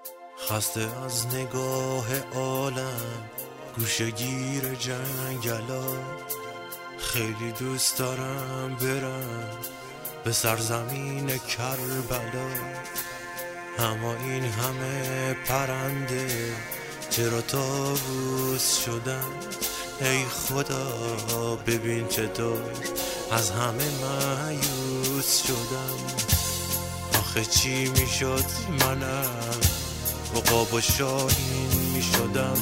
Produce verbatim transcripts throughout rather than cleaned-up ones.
خسته از نگاه عالم گوشه‌گیر جنگلا، خیلی دوست دارم برم به سرزمین کربلا. اما این همه پرنده چرا طاووس شدن؟ ای خدا ببین چطور از همه مایوس شدم. آخه چی میشد منم عقاب و شاهین میشدم،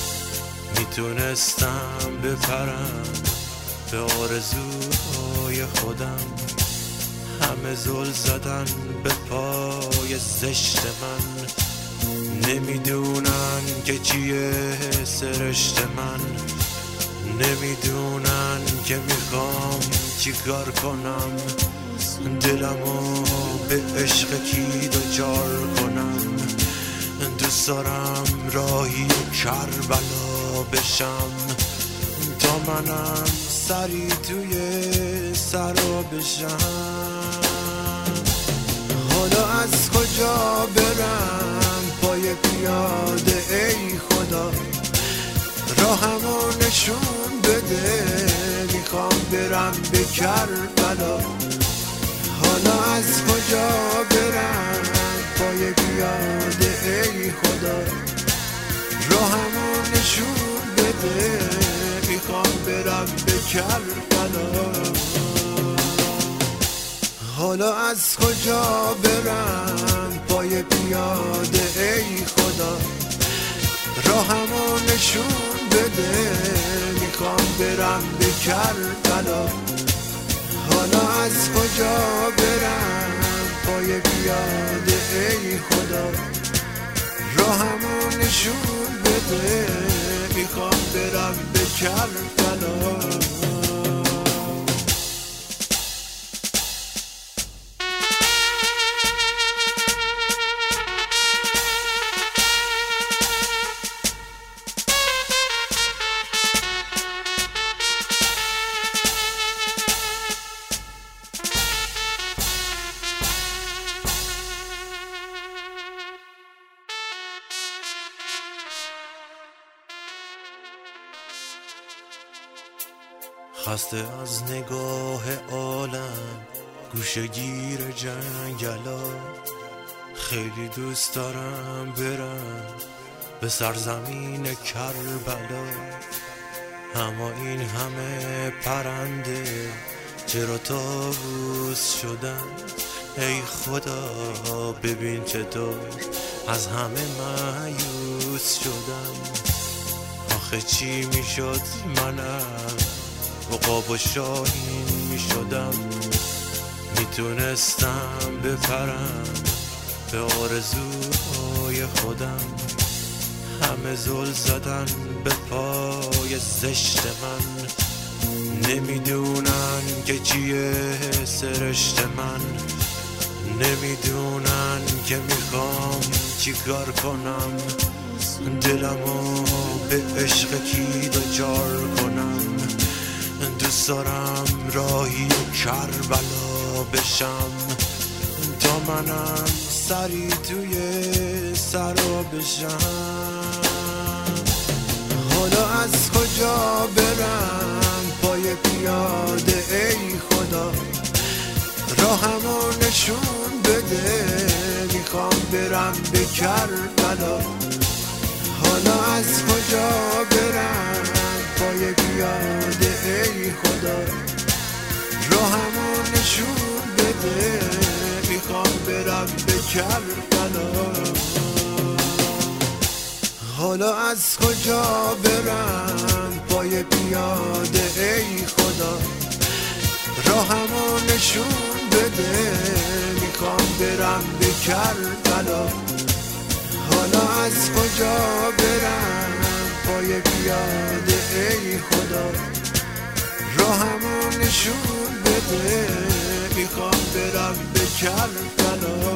میتونستم بپرم به آرزوهای خودم. همه زل زدن به پای زشت من، نمیدونن که چیه سرشت من، نمیدونن که میخوام چیکار کنم. دلمو به عشق کی دوچار کنم، دوست دارم راهی کربلا بشم تا منم سری توی سرا بشم. حالا از کجا برم پای پیاده ای خدا، راهمو نشون بده میخوام برم به کربلا. حالا از کجا برم پای پیاده ای خدا، راهمو نشون بده میخوام برم به کربلا. حالا از کجا برم پای پیاده ای خدا، راهمو نشون بده میخوام برم به کربلا. حالا از کجا برم پای پیاده ای خدا، راهمو نشون بده میخوام برم به کربلا. خسته از نگاه عالم گوشه‌گیر جنگلا، خیلی دوست دارم برم به سرزمین کربلا. اما این همه پرنده چرا طاووس شدن؟ ای خدا ببین چطور از همه مایوس شدم. آخه چی میشد منم عقاب و شاهین میشدم، میتونستم بپرم به آرزوهای خودم. همه زل زدن به پای زشت من، نمیدونن که چیه سرشت من، نمیدونن که میخوام چیکار کنم. دلمو به عشق کی دوچار کنم، دوست دارم راهی کربلا بشم تا منم سری توی سرا بشم. حالا از کجا برم پای پیاده ای خدا، راهمو نشون بده میخوام برم به کربلا. حالا از کجا برم پای پیاده ای خدا، راهمو نشون بده میخوام برم به کربلا. حالا از کجا برم پای پیاده ای خدا، راهمو نشون بده میخوام برم به کربلا. حالا از کجا برم پای پیاده ای خدا، راهمو نشون بده میخوام برم به کربلا.